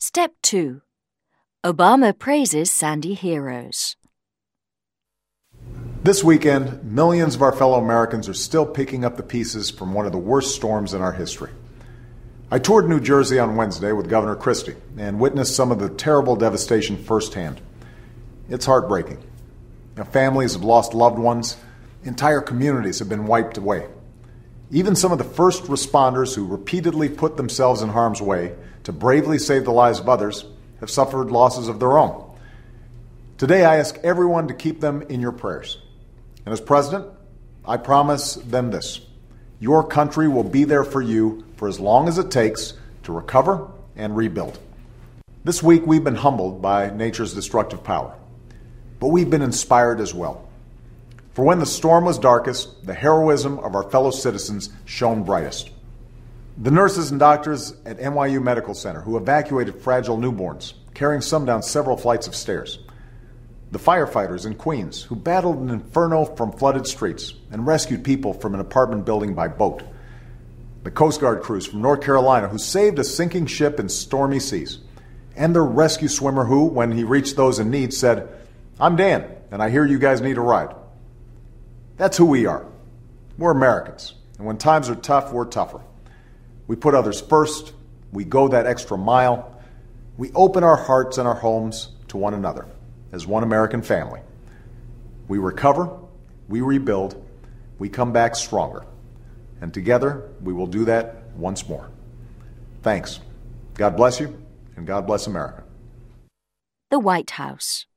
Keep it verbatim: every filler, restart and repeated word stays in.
Step two. Obama praises Sandy heroes. This weekend, millions of our fellow Americans are still picking up the pieces from one of the worst storms in our history. I toured New Jersey on Wednesday with Governor Christie and witnessed some of the terrible devastation firsthand. It's heartbreaking. Now, families have lost loved ones. Entire communities have been wiped away. Even some of the first responders who repeatedly put themselves in harm's way to bravely save the lives of others have suffered losses of their own. Today, I ask everyone to keep them in your prayers. And as president, I promise them this: your country will be there for you for as long as it takes to recover and rebuild. This week, we've been humbled by nature's destructive power, but we've been inspired as well. For when the storm was darkest, the heroism of our fellow citizens shone brightest. The nurses and doctors at N Y U Medical Center who evacuated fragile newborns, carrying some down several flights of stairs. The firefighters in Queens who battled an inferno from flooded streets and rescued people from an apartment building by boat. The Coast Guard crews from North Carolina who saved a sinking ship in stormy seas. And the rescue swimmer who, when he reached those in need, said, "I'm Dan, and I hear you guys need a ride." That's who we are. We're Americans, and when times are tough, we're tougher. We put others first, we go that extra mile, we open our hearts and our homes to one another as one American family. We recover, we rebuild, we come back stronger, and together we will do that once more. Thanks. God bless you, and God bless America. The White House.